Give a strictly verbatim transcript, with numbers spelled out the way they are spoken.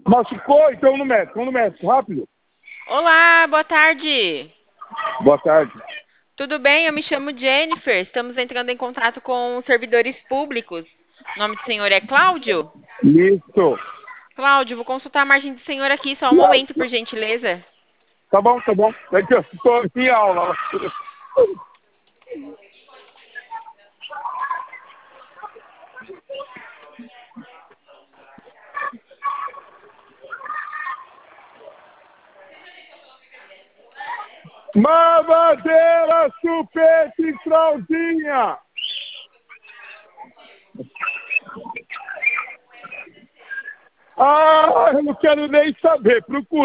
Machucou? Então no médico, vamos no médico, rápido. Olá, boa tarde. Boa tarde. Tudo bem? Eu me chamo Jennifer. Estamos entrando em contato com servidores públicos. O nome do senhor é Cláudio? Isso. Cláudio, vou consultar a margem do senhor aqui, só um momento, por gentileza. Tá bom, tá bom. É que eu estou em aula. Mamadeira chupete fraldinha. Ah, eu não quero nem saber. Procura.